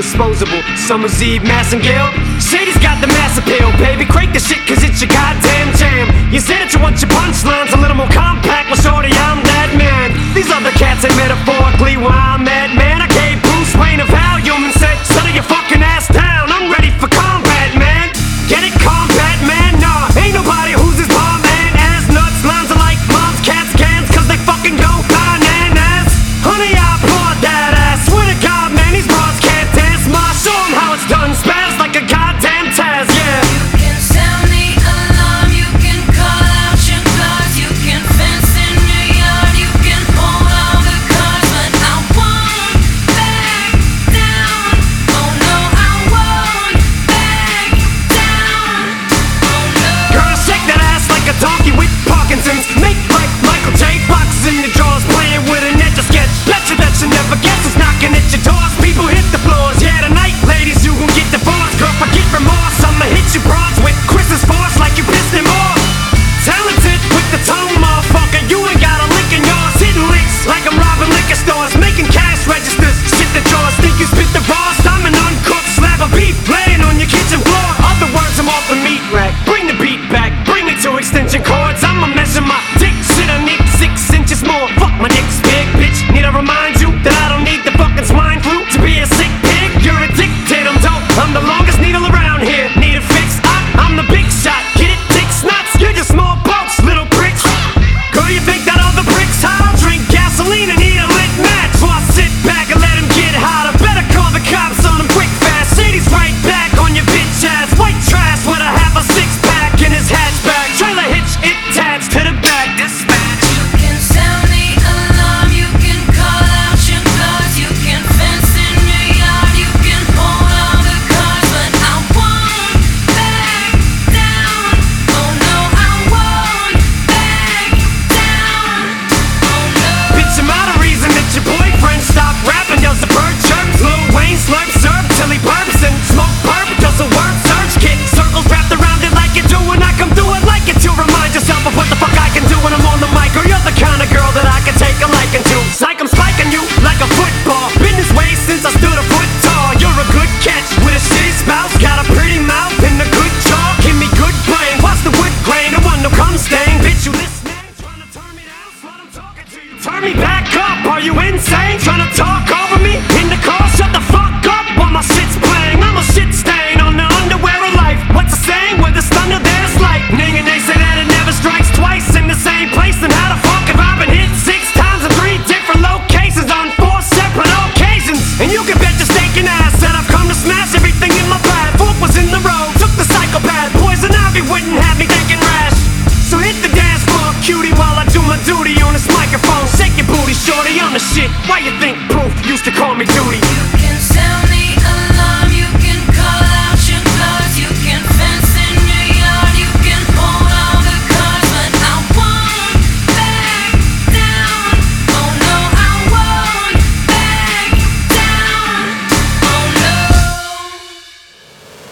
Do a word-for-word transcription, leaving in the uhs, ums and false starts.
disposable. Summer's Eve, Massengale. Shady's got the mass appeal, baby. Crank the shit cause it's your goddamn jam. You say that you want your punchlines a little more compact. Well, shorty, I'm that man. These other cats ain't metaphorically where I'm at, man. I gave Bruce Wayne a Valium and said, settle your fucking ass down. I'm ready for combat, man. Get it, combat, man? Nah, ain't nobody who's as bomb man as nuts. Lines are like moms, cats, cans, cause they fucking go bananas. Honey, I bought that ass. Swear to God, man, these broads can't dance. Ma, show 'em how it's done. Spaz like a goddamn Taz, yeah. You can sound the alarm, you can call out your guards, you can fence in your yard, you can hold all the cards, but I won't back down. Oh no, I won't back down. Oh no. Girl, shake that ass like a donkey with Parkinson's. Make like Michael J. Fox in the drawers, playing with an etch a sketch. Bet you that you never guess who's knocking at your doors. People hit the floors, yeah, tonight, ladies, you gon' get divorced. Girl, forget remorse, I'ma hit you broads with Chris's force like you pissed him off. Talented with the tone, motherfucker, you ain't got a lick in yours. Hitting licks like I'm robbing liquor stores, making cash registers. Shit the drawers, think you spit the raws. I'm an uncooked slab of beef laying on your kitchen floor. Other words, I'm off the meat rack. Bring the beat back, bring me to extension cords. I'ma measure my dick, shit, I need six inches more. Fuck, my dick's big, bitch. Need I remind you that I don't need the fucking swine flu to be a sick pig? You're addicted, I'm dope. I'm the longest needle around here. Need a fix? I, I'm the big shot. Get it, dick snots? You're just small boats, little pricks. Girl, you think that all the bricks hot? I'll drink gasoline and eat a lit match. So I sit back and let him get hotter. Better call the cops on him quick fast. Shady's right back on your bitch ass. White trash with a half a six pack in his hatchback. Trailer hitch attached to the back. Dispatch. You can sound the alarm, you can call out your guards, you can fence in your yard, you can hold all the cards, but I won't back down. Oh no, I won't back down. Oh no. Bitch, I'm out of reason that your boyfriend stopped rapping. Does the bird chirps? Lil Wayne slurp serve till he burps and smoke perp. Does a word search kick circles wrapped around it like you do when I come through it like it to remind yourself of what the fuck I can do when I'm on the mic. Or you're the kind of girl that I can take a liking to. Psych, I'm spiking you like a football. Been this way since I stood a foot tall. You're a good catch with a shitty spouse. Got a pretty mouth and a good jaw. Give me good brain. Watch the wood grain. I want no cum stain. Bitch, you listening? Trying to turn me down? Slut, I'm talking to you. Turn me back up. Are you insane? Trying to talk over me? In the car, shut the fuck up while my shit's playing. I'm a shit stain on the underwear of life. What's the saying? Where there's thunder, there's lightning. And they say that it never strikes twice in the same place. Then how the fuck have I been hit six times in three different locations on four separate occasions? And you can bet your stinking ass that I've come to smash everything in my path. Fork was in the road, took the psychopath. Poison ivy wouldn't have me thinking rash. So hit the dance floor, cutie, while I do my duty on this microphone. Shake your booty, shorty, I'm the shit. Why you think Proof used to call me Duty?